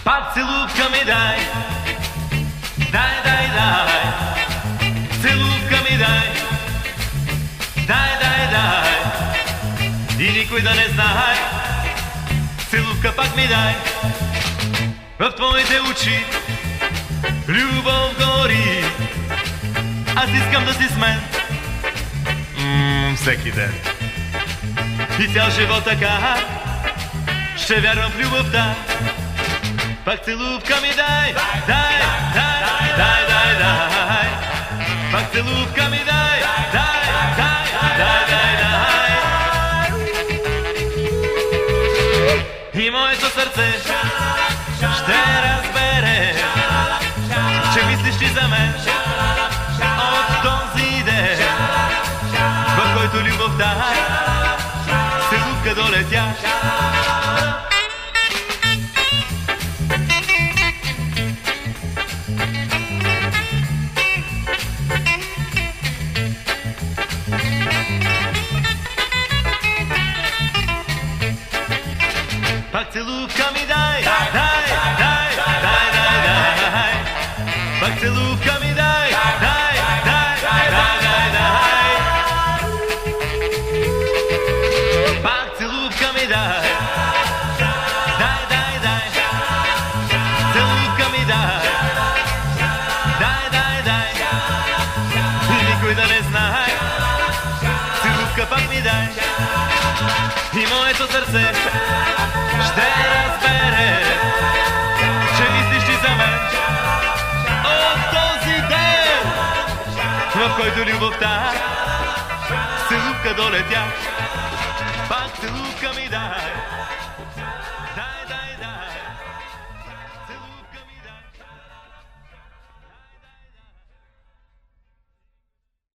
Пак целувка ми дай, дай, дай, дай. Целувка ми дай, дай, дай, дай. И никой да не знае, целувка пак ми дай. В твоите очи любов гори, аз искам да си с мен всеки ден. И цял живот така ще вярвам в любовта. Пак целувка ми дай, дай, дай, дай, дай, дай. Пак целувка ми дай, дай, дай, дай, дай, дай. И моето сърце ще разбере, че мислиш ти за мен от този ден, в който любовта целувка долетя. Пак целувка ми дай, дай, дай, дай, дай, дай. Пак целувка ми дай, дай, дай, дай, дай, дай. Пак целувка ми дай, дай, дай, дай. Целувка ми дай, дай, дай, дай. Никой да не знае, целувка пак ми дай. И моето сърце ще разбере, че мислиш ти за мен от този ден, в който любовта целувка долетя. Пак целувка ми дай.